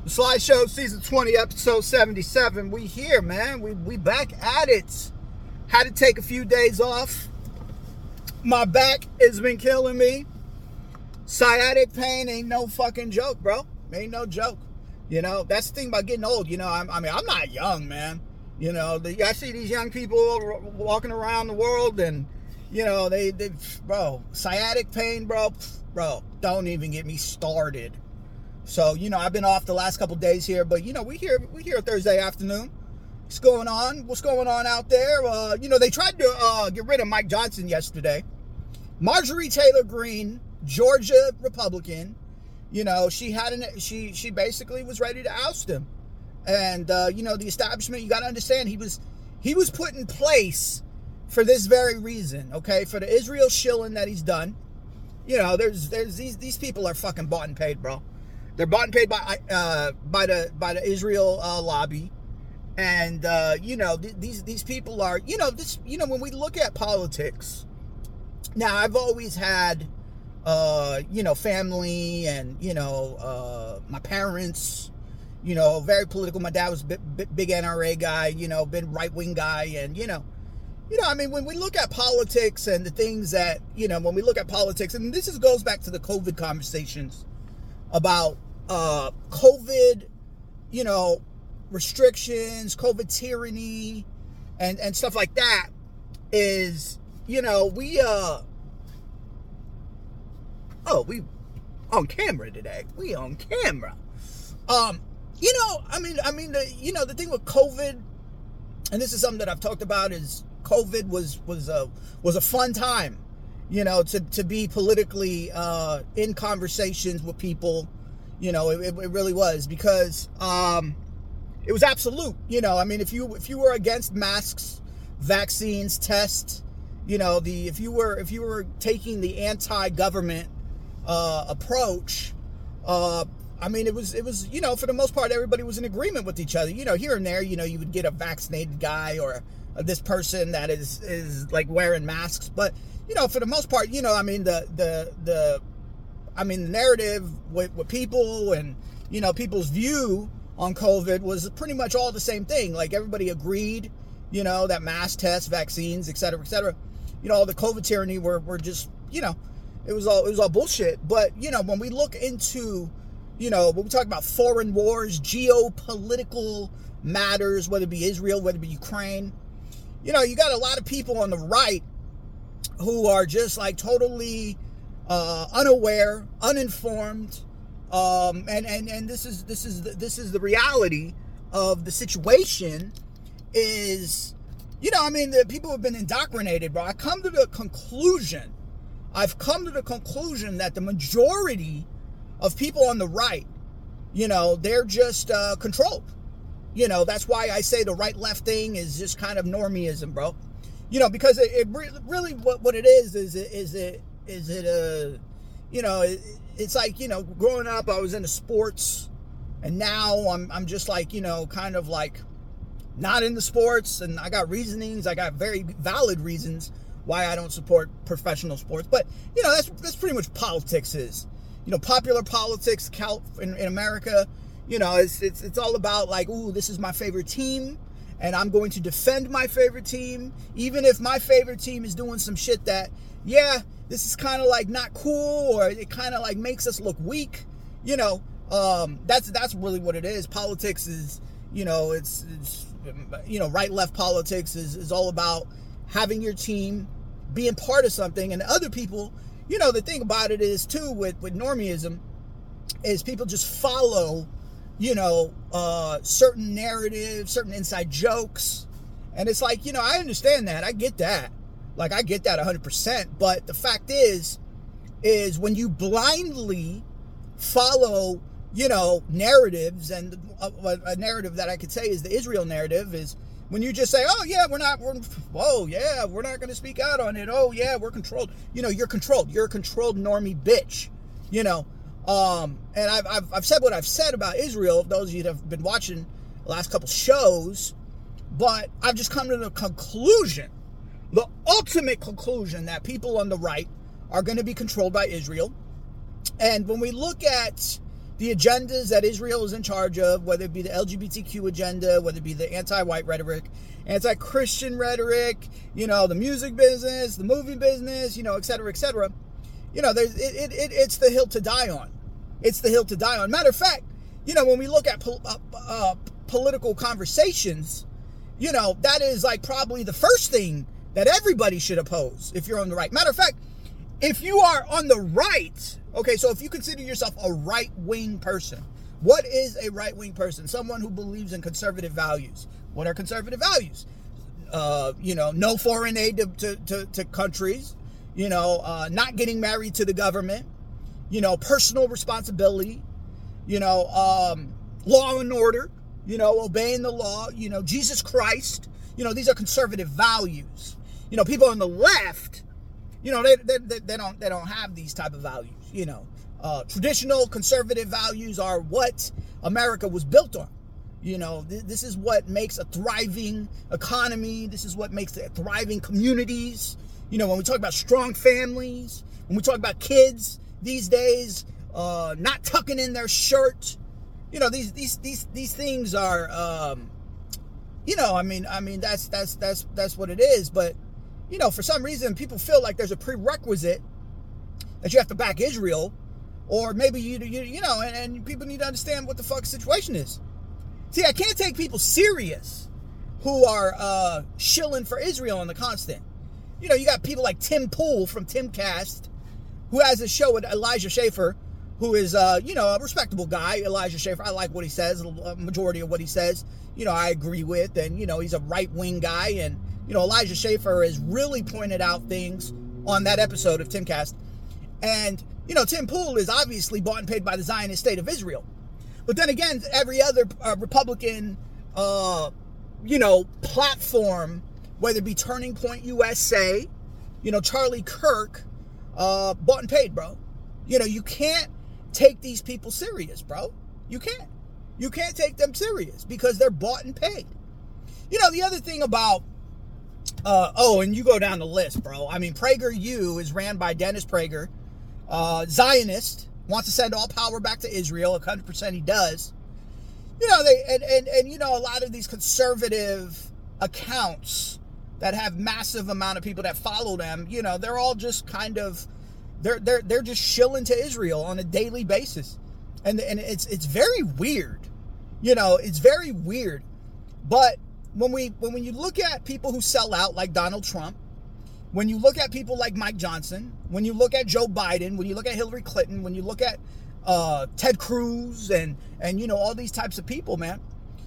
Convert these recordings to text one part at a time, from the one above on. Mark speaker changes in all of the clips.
Speaker 1: Slideshow season 20, episode 77. We here, man. We back at it. Had to take a few days off. My back has been killing me. Sciatic pain ain't no fucking joke, bro. Ain't no joke. You know, that's the thing about getting old. You know, I'm not young, man. You know, I see these young people walking around the world and, you know, they bro, sciatic pain, bro, don't even get me started. So, you know, I've been off the last couple days here, but, you know, we here Thursday afternoon. What's going on? What's going on out there? You know, they tried to get rid of Mike Johnson yesterday. Marjorie Taylor Greene, Georgia Republican, you know, she basically was ready to oust him. And, you know, the establishment, you got to understand, he was put in place for this very reason, okay? For the Israel shilling that he's done. You know, there's these people are fucking bought and paid, bro. They're bought and paid by the Israel lobby, and you know, these people are, you know, this, you know, when we look at politics. Now, I've always had you know, family and, you know, my parents, you know, very political. My dad was a big NRA guy, you know, been right-wing guy, and you know, I mean, when we look at politics and the things that, you know, when we look at politics, and this goes back to the COVID conversations about COVID, you know, restrictions, COVID tyranny, and stuff like that, is, you know, we on camera today. We on camera. You know, I mean, you know, the thing with COVID, and this is something that I've talked about, is COVID was a fun time, you know, to be politically in conversations with people. You know, it really was, because it was absolute. You know, I mean, if you were against masks, vaccines, tests, you know, if you were taking the anti-government approach, I mean, it was, you know, for the most part, everybody was in agreement with each other. You know, here and there, you know, you would get a vaccinated guy or this person that is like wearing masks, but, you know, for the most part, you know, I mean, the narrative with people and, you know, people's view on COVID was pretty much all the same thing. Like, everybody agreed, you know, that mass tests, vaccines, et cetera, you know, all the COVID tyranny were just, you know, it was all bullshit. But, you know, when we look into, you know, when we talk about foreign wars, geopolitical matters, whether it be Israel, whether it be Ukraine, you know, you got a lot of people on the right who are just like totally unaware, uninformed, and this is the reality of the situation. Is, you know, I mean, the people have been indoctrinated, bro. I've come to the conclusion that the majority of people on the right, you know, they're just controlled. You know, that's why I say the right-left thing is just kind of normieism, bro. You know, because it really what it is it you know, it's like, you know, growing up, I was into sports, and now I'm just like, you know, kind of like not into sports, and I got reasonings, I got very valid reasons why I don't support professional sports. But, you know, that's pretty much politics is. You know, popular politics in America, you know, it's all about like, ooh, this is my favorite team, and I'm going to defend my favorite team, even if my favorite team is doing some shit that, yeah, this is kind of like not cool, or it kind of like makes us look weak. You know, that's really what it is. Politics is, you know, it's you know, right-left politics is all about having your team, being part of something, and other people, you know, the thing about it is too with normieism is people just follow, you know, certain narratives, certain inside jokes, and it's like, you know, I understand that, I get that, like I get that 100%, but the fact is when you blindly follow, you know, narratives, and a narrative that I could say is the Israel narrative is when you just say, oh yeah, we're not going to speak out on it. Oh yeah, we're controlled. You know, you're controlled. You're a controlled normie bitch. You know, and I've said what I've said about Israel, those of you that have been watching the last couple shows, but I've just come to the conclusion, the ultimate conclusion, that people on the right are going to be controlled by Israel. And when we look at, the agendas that Israel is in charge of, whether it be the LGBTQ agenda, whether it be the anti-white rhetoric, anti-Christian rhetoric, the music business, the movie business, et cetera, et cetera. It's the hill to die on. It's the hill to die on. Matter of fact, when we look at political conversations, that is like probably the first thing that everybody should oppose if you're on the right. Matter of fact, if you are on the right, okay, so if you consider yourself a right-wing person, what is a right-wing person? Someone who believes in conservative values. What are conservative values? No foreign aid to countries, not getting married to the government, personal responsibility, law and order, obeying the law, Jesus Christ, these are conservative values. People on the left, they don't have these type of values. Traditional conservative values are what America was built on. This is what makes a thriving economy. This is what makes it thriving communities. When we talk about strong families, when we talk about kids these days, not tucking in their shirt, these things are, that's what it is. But, for some reason, people feel like there's a prerequisite that you have to back Israel, or maybe and people need to understand what the fuck the situation is. See, I can't take people serious who are shilling for Israel on the constant. You got people like Tim Pool from Timcast, who has a show with Elijah Schaffer, who is, a respectable guy. Elijah Schaffer, I like what he says. A majority of what he says, I agree with. And, he's a right-wing guy. And, Elijah Schaffer has really pointed out things on that episode of Timcast. And, Tim Pool is obviously bought and paid by the Zionist state of Israel. But then again, every other Republican, platform, whether it be Turning Point USA, Charlie Kirk, bought and paid, bro. You can't take these people serious, bro. You can't. You can't take them serious because they're bought and paid. The other thing about, and you go down the list, bro. I mean, PragerU is ran by Dennis Prager, Zionist, wants to send all power back to Israel. 100% he does. A lot of these conservative accounts that have massive amount of people that follow them, they're all just kind of, they're just shilling to Israel on a daily basis. And it's very weird. It's very weird. But when you look at people who sell out like Donald Trump, when you look at people like Mike Johnson, when you look at Joe Biden, when you look at Hillary Clinton, when you look at Ted Cruz and all these types of people, man,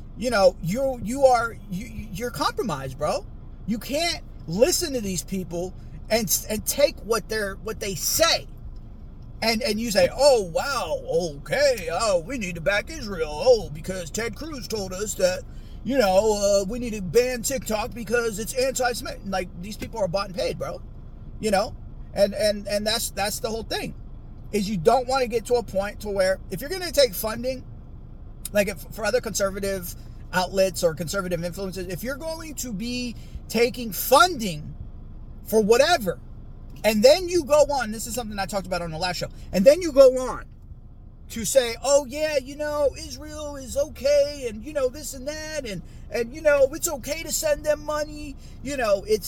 Speaker 1: you're compromised, bro. You can't listen to these people and take what they say. And you say, oh, wow, okay, we need to back Israel. Because Ted Cruz told us that, we need to ban TikTok because it's anti-Semitic. Like, these people are bought and paid, bro. And that's the whole thing, is you don't want to get to a point to where if you're going to take funding, like for other conservative outlets or conservative influences, if you're going to be taking funding for whatever, and then you go on, this is something I talked about on the last show, and then you go on to say, oh yeah, Israel is okay, and this and that, and it's okay to send them money. You're a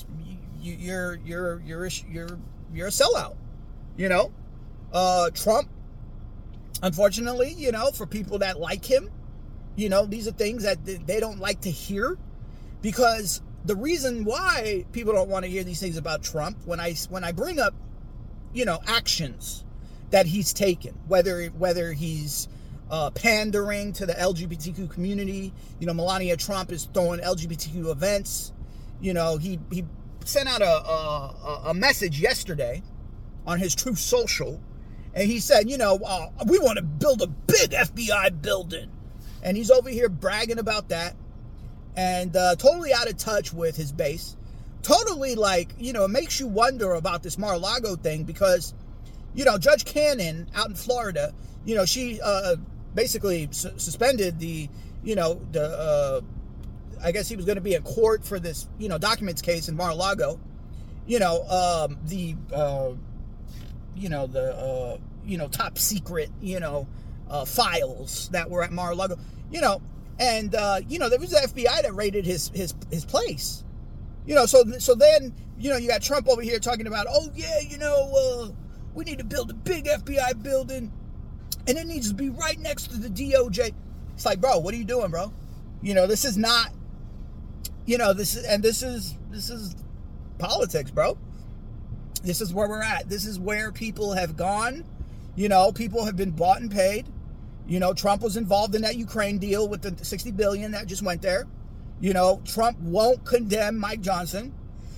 Speaker 1: sellout. Trump, unfortunately, for people that like him, these are things that they don't like to hear, because the reason why people don't want to hear these things about Trump, when I bring up, actions that he's taken, whether he's pandering to the LGBTQ community, Melania Trump is throwing LGBTQ events, he sent out a message yesterday on his Truth Social, and he said, we want to build a big FBI building, and he's over here bragging about that, and totally out of touch with his base, totally it makes you wonder about this Mar-a-Lago thing, because Judge Cannon out in Florida, she basically suspended I guess he was going to be in court for this, documents case in Mar-a-Lago. Top secret, files that were at Mar-a-Lago, you know, and there was the FBI that raided his place, you know. So then, you know, you got Trump over here talking about, oh yeah, you know, we need to build a big FBI building, and it needs to be right next to the DOJ. It's like, bro, what are you doing, bro? You know, this is not, you know, this is politics, bro. This is where we're at. This is where people have gone. You know, people have been bought and paid. You know, Trump was involved in that Ukraine deal with the $60 billion that just went there. You know, Trump won't condemn Mike Johnson.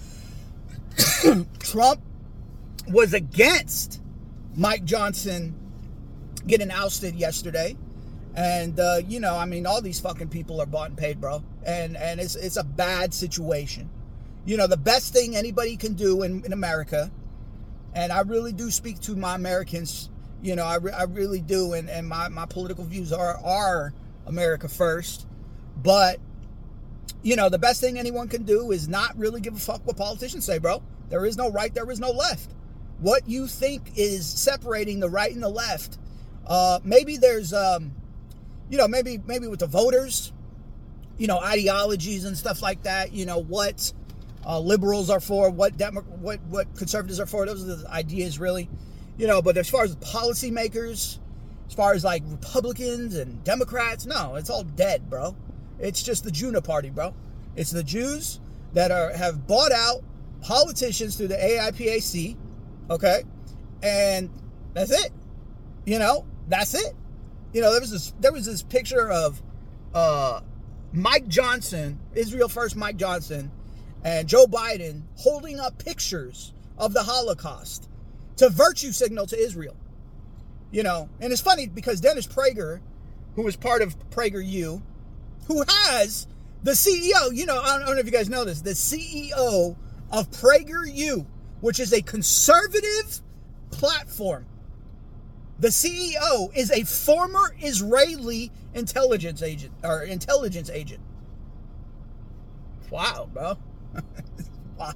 Speaker 1: Trump was against Mike Johnson getting ousted yesterday. And, you know, I mean, all these fucking people are bought and paid, bro. And it's a bad situation. You know, the best thing anybody can do in America, and I really do speak to my Americans, you know, I really do, and my political views are America first. But, you know, the best thing anyone can do is not really give a fuck what politicians say, bro. There is no right, there is no left. What you think is separating the right and the left, maybe there's, you know, maybe with the voters, you know, ideologies and stuff like that, you know, what liberals are for, what conservatives are for, those are the ideas, really. You know, but as far as policymakers, as far as like Republicans and Democrats, no, it's all dead, bro. It's just the Juna party, bro. It's the Jews that have bought out politicians through the AIPAC, okay? And that's it. You know, that's it. You know, there was this picture of Mike Johnson, Israel First Mike Johnson, and Joe Biden holding up pictures of the Holocaust to virtue signal to Israel. You know, and it's funny because Dennis Prager, who is part of PragerU, who has the CEO, you know, I don't know if you guys know this, the CEO of PragerU, which is a conservative platform. The CEO is a former Israeli intelligence agent. Wow, bro. Wild.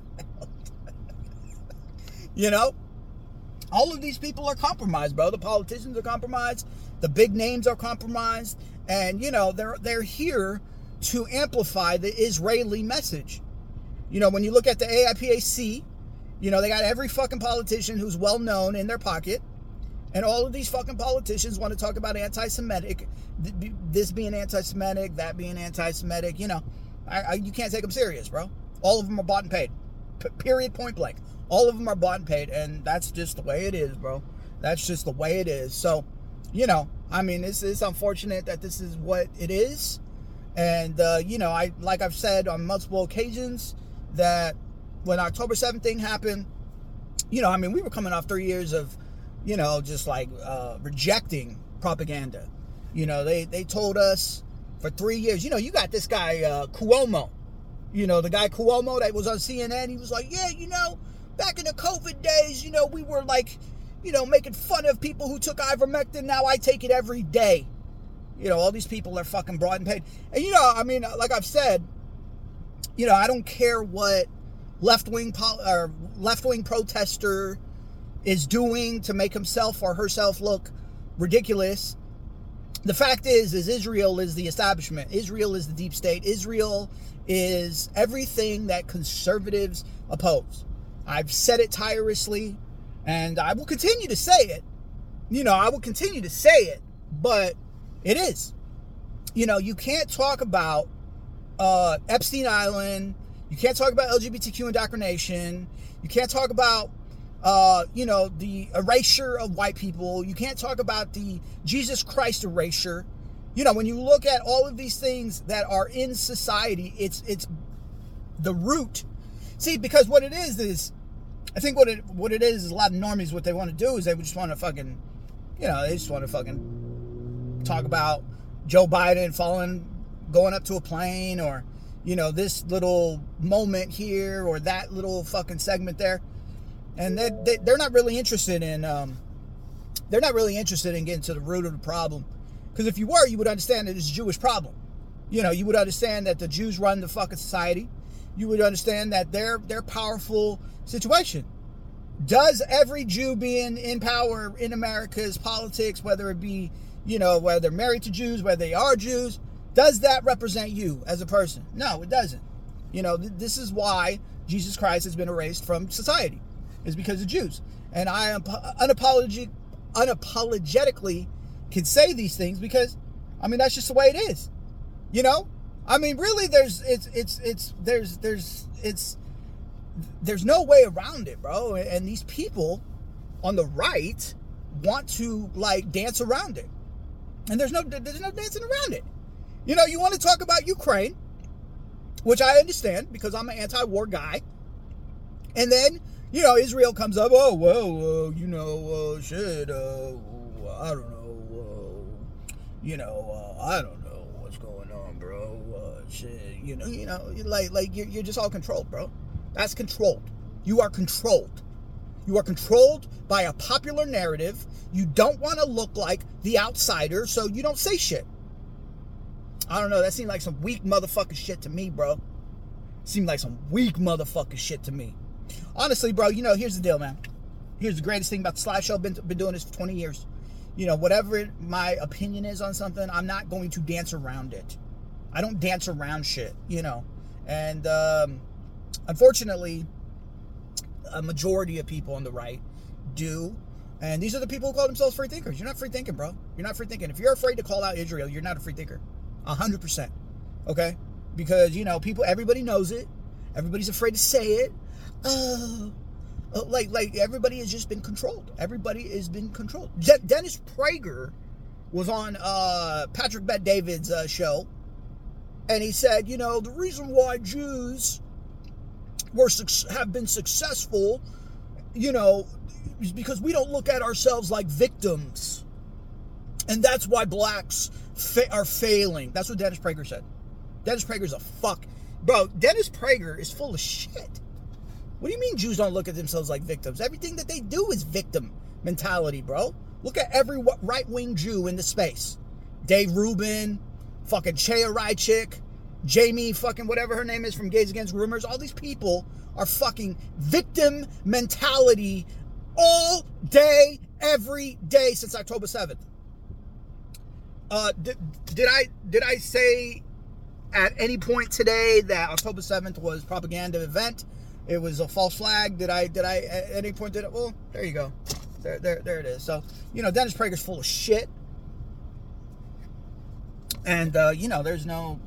Speaker 1: You know, all of these people are compromised, bro. The politicians are compromised. The big names are compromised. And, you know, they're here to amplify the Israeli message. You know, when you look at the AIPAC, you know, they got every fucking politician who's well known in their pocket. And all of these fucking politicians want to talk about anti-Semitic, this being anti-Semitic, that being anti-Semitic. You know, you can't take them serious, bro. All of them are bought and paid. Period, point blank. All of them are bought and paid, and that's just the way it is, bro. That's just the way it is. So, you know, I mean, it's unfortunate that this is what it is. And, you know, like I've said on multiple occasions, that when October 7th thing happened, you know, I mean, we were coming off 3 years of, you know, just like rejecting propaganda. You know, they told us for 3 years, you know, you got this guy, Cuomo. You know, the guy Cuomo that was on CNN, he was like, yeah, you know, back in the COVID days, you know, we were like, you know, making fun of people who took ivermectin. Now I take it every day. You know, all these people are fucking brought and paid. And, you know, I mean, like I've said, you know, I don't care what left-wing protester is doing to make himself or herself look ridiculous. The fact is Israel is the establishment. Israel is the deep state. Israel is everything that conservatives oppose. I've said it tirelessly, and I will continue to say it. You know, I will continue to say it, but it is. You know, you can't talk about Epstein Island. You can't talk about LGBTQ indoctrination. You can't talk about, you know, the erasure of white people. You can't talk about the Jesus Christ erasure. You know, when you look at all of these things that are in society, it's the root. See, because what it is I think what it is a lot of normies, what they want to do is they just want to fucking, you know, they just want to fucking talk about Joe Biden going up to a plane, or, you know, this little moment here or that little fucking segment there. And they're not really interested in, getting to the root of the problem. Because if you were, you would understand that it's a Jewish problem. You know, you would understand that the Jews run the fucking society. You would understand that they're powerful situation. Does every Jew being in power in America's politics, whether it be, whether they're married to Jews, whether they are Jews. Does that represent you as a person? No, it doesn't. This is why Jesus Christ has been erased from society, is because of Jews. And I am unapologetically can say these things because, that's just the way it is. Really, there's no way around it, bro. And these people on the right want to dance around it, and there's no dancing around it. You want to talk about Ukraine, which I understand because I'm an anti-war guy, and then Israel comes up. Oh well, shit. I don't know. I don't know what's going on, bro. Shit. You're just all controlled, bro. That's controlled. You are controlled. You are controlled by a popular narrative. You don't want to look like the outsider, so you don't say shit. I don't know. That seemed like some weak motherfucking shit to me, bro. Seemed like some weak motherfucking shit to me. Honestly, bro, here's the deal, man. Here's the greatest thing about the Sly Show. Been doing this for 20 years. Whatever my opinion is on something, I'm not going to dance around it. I don't dance around shit, And unfortunately, a majority of people on the right do. And these are the people who call themselves free thinkers. You're not free thinking, bro. You're not free thinking. If you're afraid to call out Israel, you're not a free thinker. 100%. Okay? Because, everybody knows it. Everybody's afraid to say it. Everybody has just been controlled. Everybody has been controlled. Dennis Prager was on Patrick Bet-David's show, and he said, the reason why Jews have been successful, is because we don't look at ourselves like victims, and that's why blacks are failing. That's what Dennis Prager said. Dennis Prager's a fuck. Bro, Dennis Prager is full of shit. What do you mean Jews don't look at themselves like victims? Everything that they do is victim mentality, bro. Look at every right-wing Jew in the space. Dave Rubin, fucking Chaya Rychik, Jamie fucking whatever her name is from Gays Against Rumors. All these people are fucking victim mentality all day, every day since October 7th. Did I say at any point today that October 7th was a propaganda event? It was a false flag. Did I at any point did it? Well, there you go. There it is. So, Dennis Prager's full of shit. And, there's no,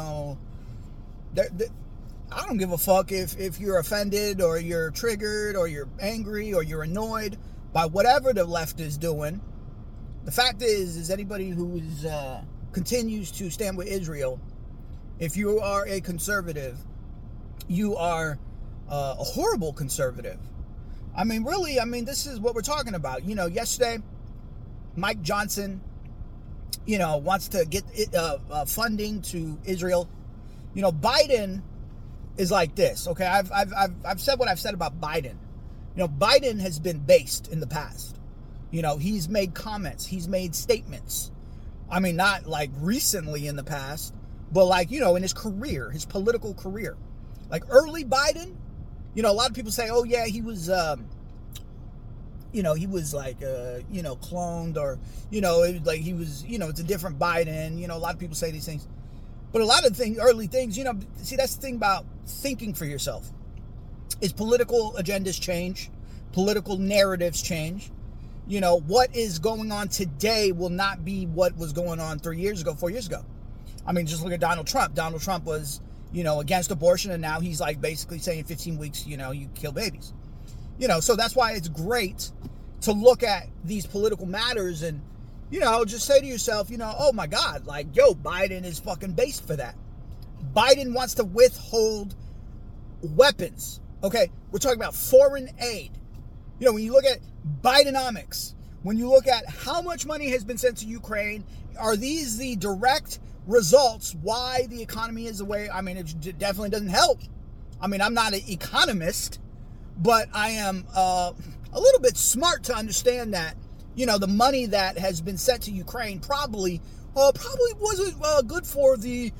Speaker 1: I don't give a fuck if you're offended or you're triggered or you're angry or you're annoyed by whatever the left is doing. The fact is anybody who continues to stand with Israel, if you are a conservative, you are a horrible conservative. This is what we're talking about. Yesterday, Mike Johnson, wants to get funding to Israel. Biden is like this. Okay, I've said what I've said about Biden. Biden has been based in the past. He's made comments. He's made statements. Not like recently in the past, but in his career, his political career. Like early Biden, a lot of people say, oh yeah, he was, he was cloned or, it was like he was, it's a different Biden. A lot of people say these things. But a lot of things, early things, see, that's the thing about thinking for yourself. Is political agendas change. Political narratives change. What is going on today will not be what was going on 3 years ago, 4 years ago. Just look at Donald Trump. Donald Trump was, against abortion, and now he's basically saying 15 weeks, you kill babies. So that's why it's great to look at these political matters and, just say to yourself, oh my God, Biden is fucking based for that. Biden wants to withhold weapons. Okay, we're talking about foreign aid. When you look at Bidenomics, when you look at how much money has been sent to Ukraine, are these the direct results why the economy is the way? It definitely doesn't help. I'm not an economist, but I am a little bit smart to understand that, the money that has been sent to Ukraine probably wasn't good for the,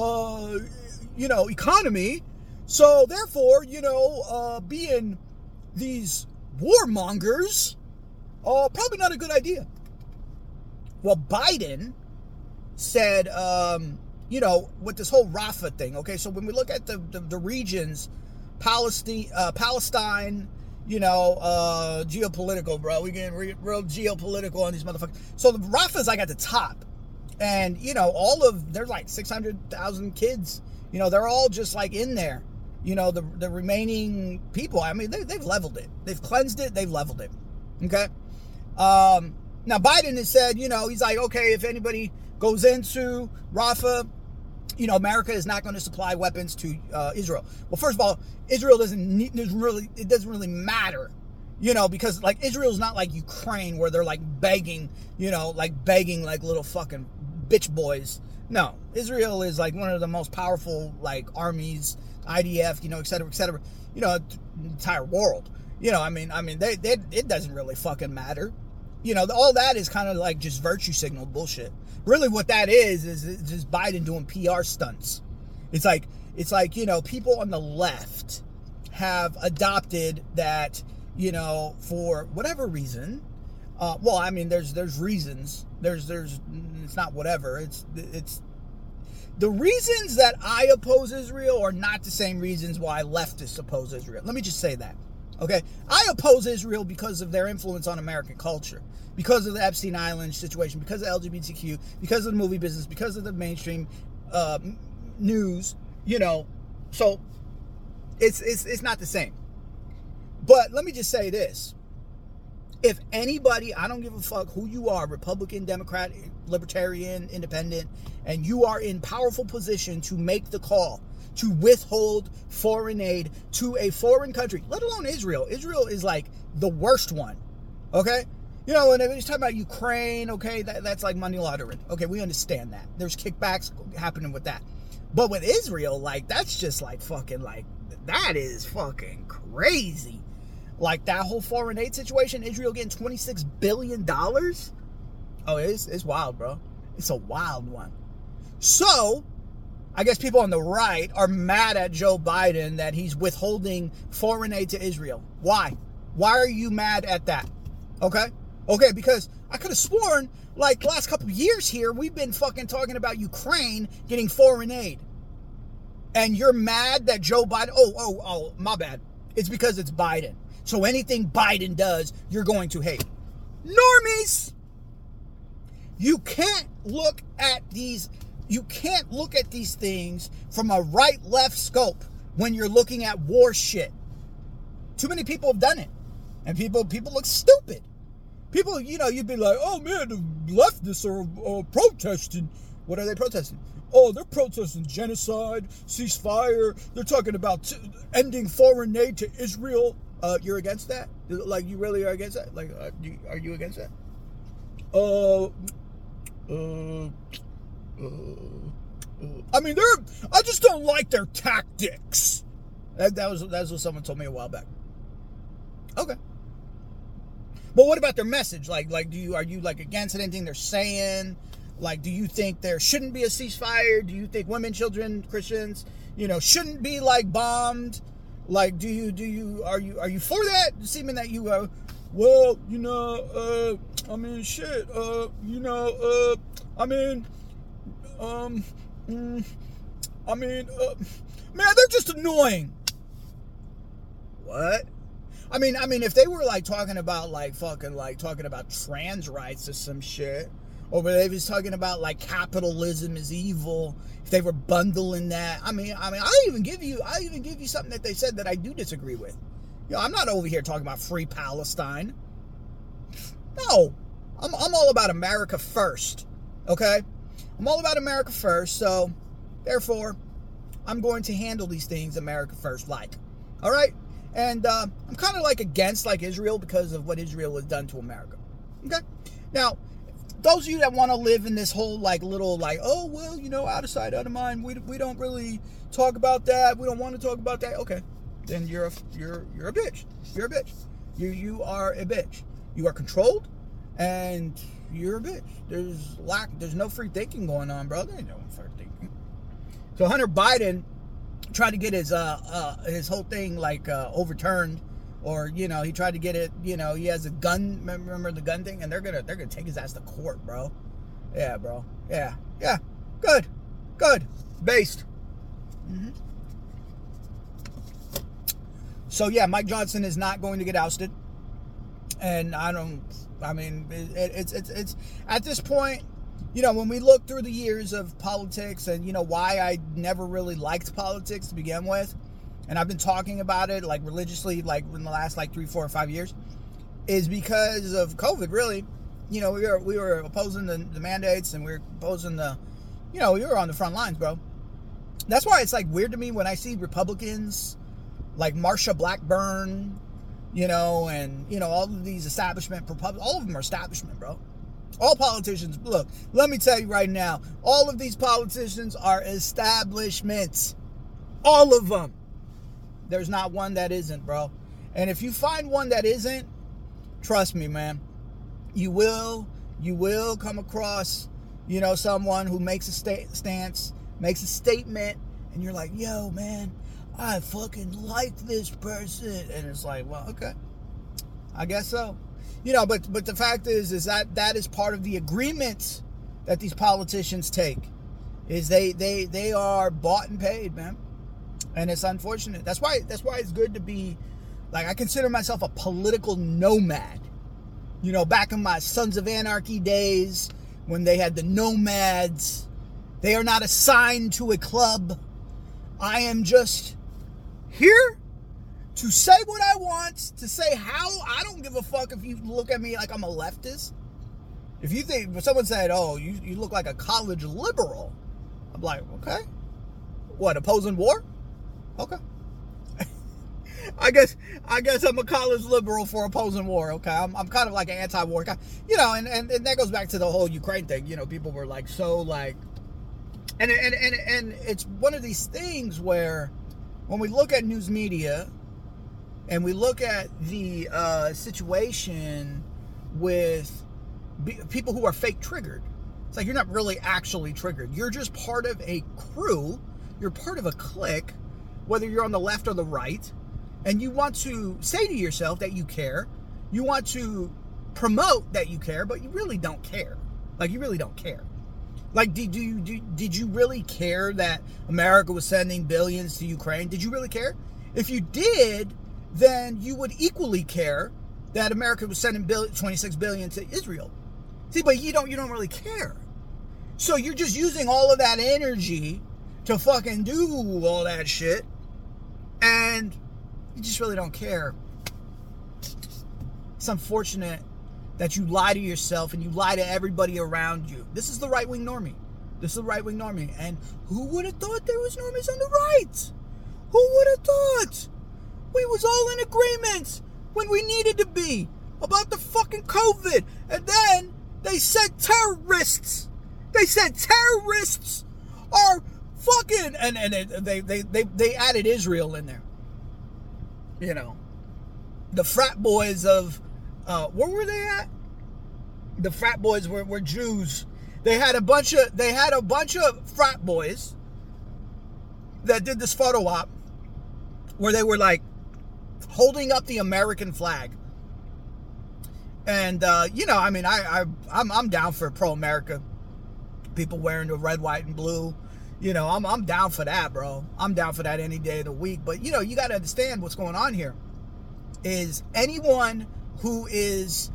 Speaker 1: economy. So therefore, being these warmongers, probably not a good idea. Well, Biden said, with this whole Rafah thing, okay, so when we look at the regions, Palestine, geopolitical, bro, we getting real geopolitical on these motherfuckers. So the Rafah's like at the top, and, there's like 600,000 kids, they're all just like in there, the remaining people, I mean, they've leveled it, they've cleansed it, they've leveled it, okay? Now, Biden has said, he's like, okay, if anybody goes into Rafah, America is not going to supply weapons to Israel. Well, first of all, Israel doesn't really matter, because like Israel's not like Ukraine where they're like begging like little fucking bitch boys. No, Israel is like one of the most powerful like armies, IDF, et cetera, the entire world. It doesn't really fucking matter. All that is kind of like just virtue signal bullshit. Really what that is just Biden doing PR stunts. It's like, people on the left have adopted that, for whatever reason. There's reasons. It's not whatever. It's the reasons that I oppose Israel are not the same reasons why leftists oppose Israel. Let me just say that. Okay, I oppose Israel because of their influence on American culture, because of the Epstein Island situation, because of LGBTQ, because of the movie business, because of the mainstream news. So it's not the same. But let me just say this: if anybody, I don't give a fuck who you are, Republican, Democrat, Libertarian, Independent, and you are in powerful position to make the call to withhold foreign aid to a foreign country, let alone Israel. Israel is like the worst one, okay? And when he's talking about Ukraine, okay, that's like money laundering. Okay, we understand that. There's kickbacks happening with that. But with Israel, like, that's just like fucking, like, that is fucking crazy. Like, that whole foreign aid situation, Israel getting $26 billion? Oh, it's wild, bro. It's a wild one. So, I guess people on the right are mad at Joe Biden that he's withholding foreign aid to Israel. Why? Why are you mad at that? Okay, because I could have sworn, like, the last couple of years here, we've been fucking talking about Ukraine getting foreign aid. And you're mad that Joe Biden... Oh, my bad. It's because it's Biden. So anything Biden does, you're going to hate. Normies! You can't look at these things from a right-left scope when you're looking at war shit. Too many people have done it. And people look stupid. People, you'd be like, oh man, the leftists are protesting. What are they protesting? Oh, they're protesting genocide, ceasefire. They're talking about ending foreign aid to Israel. You're against that? Like, you really are against that? Like, are you against that? I just don't like their tactics. That's what someone told me a while back. Okay. But what about their message? Like, are you like against anything they're saying? Like, do you think there shouldn't be a ceasefire? Do you think women, children, Christians, shouldn't be like bombed? Like, are you for that? Seeming that you are, man, they're just annoying. What? I mean, if they were like talking about like fucking like talking about trans rights or some shit, or they was talking about like capitalism is evil, if they were bundling that, I mean, I'll even give you something that they said that I do disagree with. I'm not over here talking about free Palestine. No, I'm all about America first. Okay, I'm all about America first. So, therefore, I'm going to handle these things America first, like. All right. And I'm kind of like against like Israel because of what Israel has done to America. Okay? Now, those of you that want to live in this whole like little like, oh, well, out of sight, out of mind, we don't really talk about that. We don't want to talk about that. Okay. Then you're a bitch. You're a bitch. You are a bitch. You are controlled and you're a bitch. There's no free thinking going on, bro. There ain't no free thinking. So Hunter Biden tried to get his whole thing like overturned, or he tried to get it. He has a gun. Remember the gun thing, and they're gonna take his ass to court, bro. Yeah, bro. Yeah. Yeah. Good. Good. Based. Mm-hmm. So, yeah, Mike Johnson is not going to get ousted. And it's at this point, when we look through the years of politics and, why I never really liked politics to begin with, and I've been talking about it, like, religiously, like, in the last, like, 3, 4, or 5 years, is because of COVID, really. We were opposing the mandates, and we were opposing we were on the front lines, bro. That's why it's, like, weird to me when I see Republicans like Marsha Blackburn, and, all of these establishment, all of them are establishment, bro. All politicians, look, let me tell you right now, all of these politicians are establishments. All of them. There's not one that isn't, bro. And if you find one that isn't, trust me, man, you will come across, someone who makes a stance, makes a statement, and you're like, yo, man, I fucking like this person. And it's like, well, okay, I guess so. But the fact is that is part of the agreement that these politicians take, is they are bought and paid, man. And it's unfortunate. That's why it's good to be, like, I consider myself a political nomad. Back in my Sons of Anarchy days, when they had the nomads, they are not assigned to a club. I am just here to say what I want, to say how. I don't give a fuck if you look at me like I'm a leftist. If someone said, oh, you look like a college liberal, I'm like, okay. What, opposing war? Okay. I guess I'm a college liberal for opposing war, okay? I'm kind of like an anti-war guy. And that goes back to the whole Ukraine thing. People were like, so, like, and it's one of these things where when we look at news media and we look at the situation with people who are fake triggered, it's like you're not really actually triggered. You're just part of a crew. You're part of a clique, whether you're on the left or the right, and you want to say to yourself that you care. You want to promote that you care, but you really don't care. Like, you really don't care. Like, did you really care that America was sending billions to Ukraine? Did you really care? If you did, then you would equally care that America was sending $26 billion to Israel. See, but you don't really care. So you're just using all of that energy to fucking do all that shit, and you just really don't care. It's unfortunate that you lie to yourself and you lie to everybody around you. This is the right-wing normie. And who would have thought there was normies on the right? Who would have thought? We was all in agreement when we needed to be about the fucking COVID. And then they said terrorists. They said terrorists are fucking... And they added Israel in there. The frat boys of... where were they at? The frat boys were Jews. They had a bunch of frat boys that did this photo op where they were like holding up the American flag. And I'm down for pro-America. People wearing the red, white, and blue. I'm down for that, bro. I'm down for that any day of the week. But you got to understand what's going on here. Is anyone who is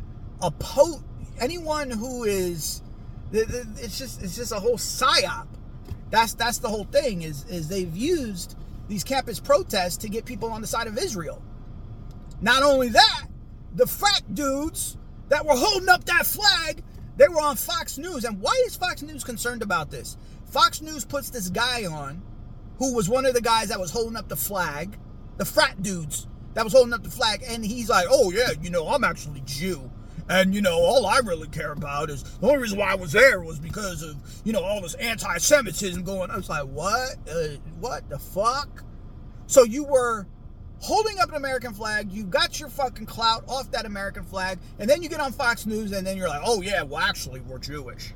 Speaker 1: it's just a whole psyop. That's the whole thing, is they've used these campus protests to get people on the side of Israel. Not only that, the frat dudes that were holding up that flag, they were on Fox News. And why is Fox News concerned about this? Fox News puts this guy on who was one of the guys that was holding up the flag, the frat dudes that was holding up the flag, and he's like, oh yeah, I'm actually Jew. And, all I really care about is, the only reason why I was there was because of, all this anti-Semitism going on. I was like, what? What the fuck? So you were holding up an American flag, you got your fucking clout off that American flag, and then you get on Fox News, and then you're like, oh yeah, well actually, we're Jewish.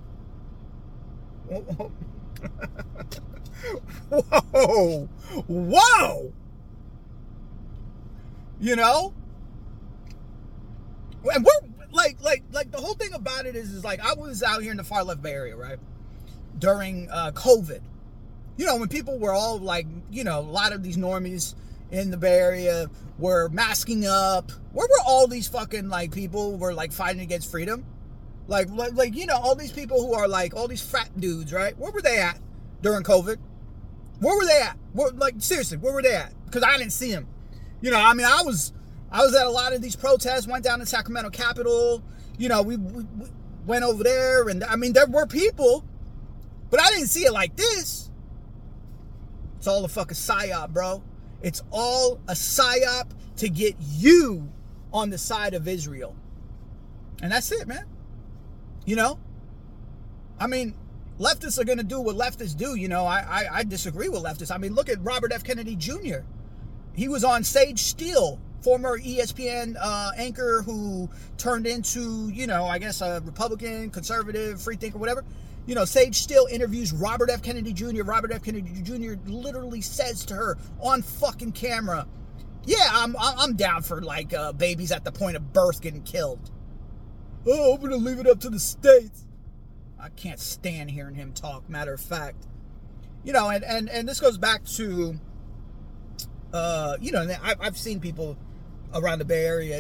Speaker 1: Whoa! Whoa! And like the whole thing about it is like, I was out here in the far left Bay Area, right? During COVID. You know, when people were all like, you know, a lot of these normies in the Bay Area were masking up. Where were all these fucking, like, people were, like, fighting against freedom? Like, you know, all these people who are, like, all these frat dudes, right? Where were they at during COVID? Where were they at? Like, seriously, where were they at? Because I didn't see them. You know, I mean, I was at a lot of these protests, went down to Sacramento Capitol. You know, we went over there, and, I mean, there were people, but I didn't see it like this. It's all a fucking psyop, bro. It's all a psyop to get you on the side of Israel. And that's it, man. You know? I mean, leftists are going to do what leftists do. You know, I disagree with leftists. I mean, look at Robert F. Kennedy Jr. He was on Sage Steele, former ESPN anchor who turned into, you know, I guess a Republican, conservative, free thinker, whatever. You know, Sage Steele interviews Robert F. Kennedy Jr. Robert F. Kennedy Jr. literally says to her on fucking camera, yeah, I'm down for, like, babies at the point of birth getting killed. Oh, I'm going to leave it up to the states. I can't stand hearing him talk, matter of fact. You know, and this goes back to, you know, I've seen people around the Bay Area,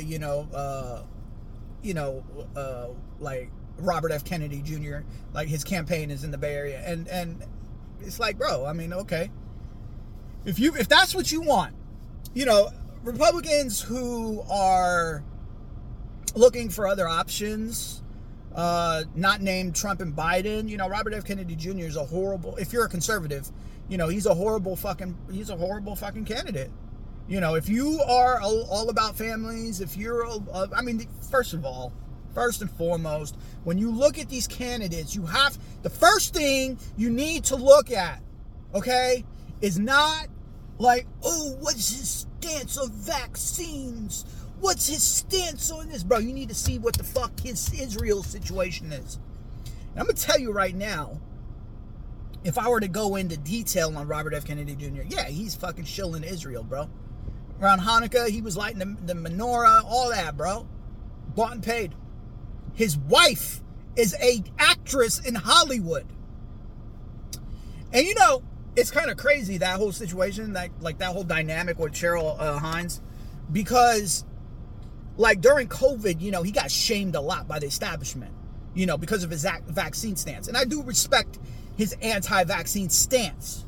Speaker 1: like Robert F. Kennedy Jr., like his campaign is in the Bay Area. And it's like, bro, I mean, okay. If that's what you want, you know, Republicans who are looking for other options, not named Trump and Biden, you know, Robert F. Kennedy Jr. is a horrible, if you're a conservative, you know, he's a horrible fucking candidate. You know, if you are all about families, if you're, I mean, first and foremost, when you look at these candidates, the first thing you need to look at, okay, is not like, oh, what's his stance on vaccines? What's his stance on this? Bro, you need to see what the fuck his Israel situation is. And I'm going to tell you right now, if I were to go into detail on Robert F. Kennedy Jr., yeah, he's fucking shilling Israel, bro. Around Hanukkah, he was lighting the menorah, all that, bro. Bought and paid. His wife is a actress in Hollywood. And you know, it's kind of crazy, that whole situation, that whole dynamic with Cheryl Hines, because like during COVID, you know, he got shamed a lot by the establishment, you know, because of his vaccine stance. And I do respect his anti-vaccine stance.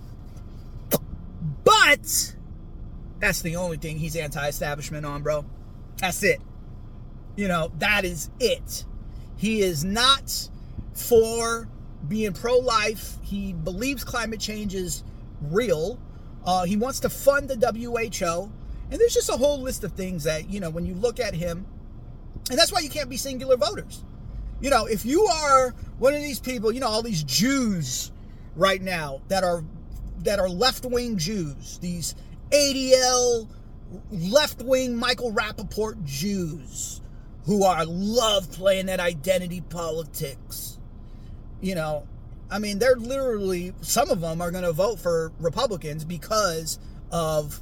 Speaker 1: But that's the only thing he's anti-establishment on, bro. That's it. You know, that is it. He is not for being pro-life. He believes climate change is real. He wants to fund the WHO. And there's just a whole list of things that, you know, when you look at him, and that's why you can't be singular voters. You know, if you are one of these people, you know, all these Jews right now that are left-wing Jews, these ADL left-wing Michael Rappaport Jews who love playing that identity politics. You know, I mean, they're literally, some of them are going to vote for Republicans because of,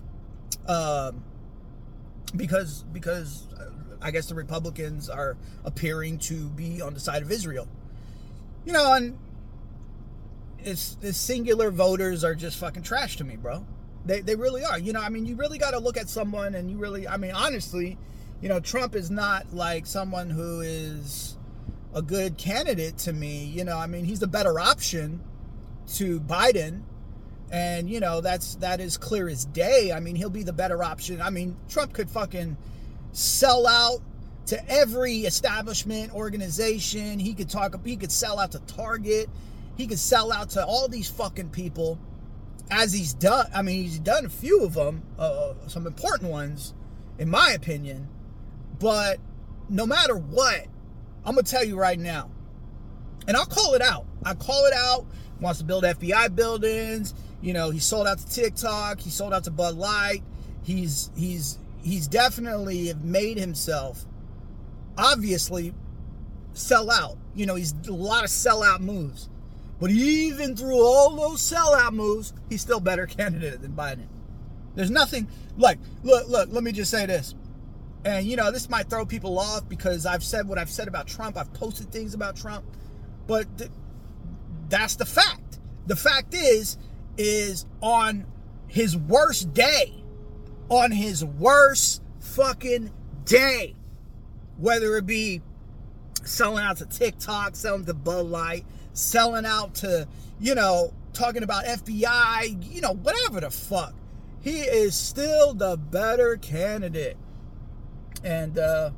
Speaker 1: because I guess the Republicans are appearing to be on the side of Israel. You know, and the singular voters are just fucking trash to me, bro. They really are. You know, I mean, you really got to look at someone and I mean, honestly, you know, Trump is not like someone who is a good candidate to me. You know, I mean, he's the better option to Biden. And, you know, that is clear as day. I mean, he'll be the better option. I mean, Trump could fucking sell out to every establishment organization. He could sell out to Target. He could sell out to all these fucking people, as he's done. I mean, he's done a few of them, some important ones, in my opinion. But no matter what, I'm going to tell you right now, and I'll call it out. He wants to build FBI buildings. You know, he sold out to TikTok. He sold out to Bud Light. He's definitely made himself, obviously, sell out. You know, he's a lot of sellout moves. But even through all those sellout moves, he's still a better candidate than Biden. There's nothing, like, look, let me just say this. And, this might throw people off because I've said what I've said about Trump. I've posted things about Trump. But that's the fact. The fact is on his worst day, on his worst fucking day, whether it be selling out to TikTok, selling to Bud Light, selling out to, talking about FBI, whatever the fuck, he is still the better candidate. And,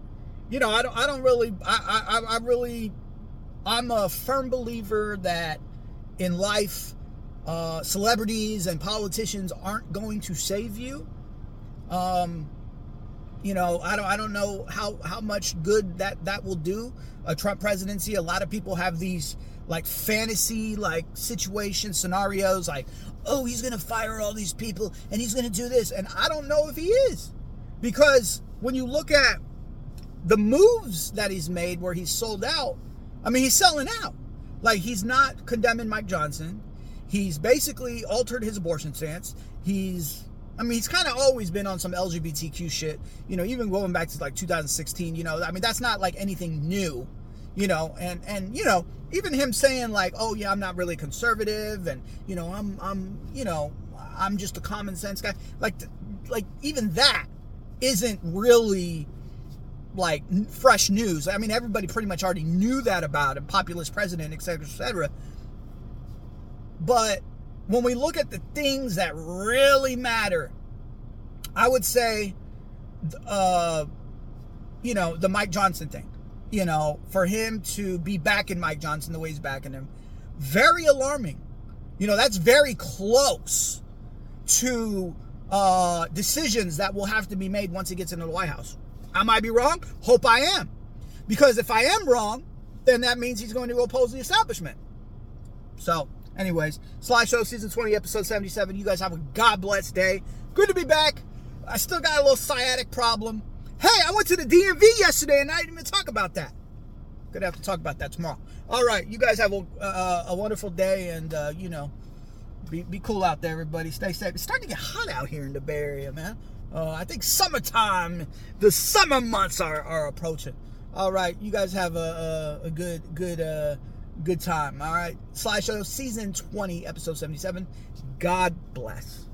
Speaker 1: I'm a firm believer that in life, celebrities and politicians aren't going to save you. I don't know how much good that will do. A Trump presidency, a lot of people have these like fantasy like situation scenarios like, oh, he's going to fire all these people and he's going to do this. And I don't know if he is, because when you look at the moves that he's made where he's sold out, I mean, he's selling out. Like, he's not condemning Mike Johnson. He's basically altered his abortion stance. He's kind of always been on some LGBTQ shit, even going back to like 2016, that's not like anything new, and even him saying like, oh yeah, I'm not really conservative, and, I'm just a common sense guy. Like even that isn't really like fresh news. I mean, everybody pretty much already knew that about him, populist president, etc., etc. But when we look at the things that really matter, I would say, the Mike Johnson thing, for him to be backing Mike Johnson the way he's backing him, very alarming. That's very close to decisions that will have to be made once he gets into the White House. I might be wrong. Hope I am. Because if I am wrong, then that means he's going to oppose the establishment. So, anyways, Sly Show Season 20, Episode 77. You guys have a God bless day. Good to be back. I still got a little sciatic problem. Hey, I went to the DMV yesterday and I didn't even talk about that. Gonna have to talk about that tomorrow. All right, you guys have a wonderful day, and, be cool out there, everybody. Stay safe. It's starting to get hot out here in the Bay Area, man. I think summertime, the summer months are approaching. All right, you guys have a good time. All right, Sly Show Season 20, Episode 77. God bless.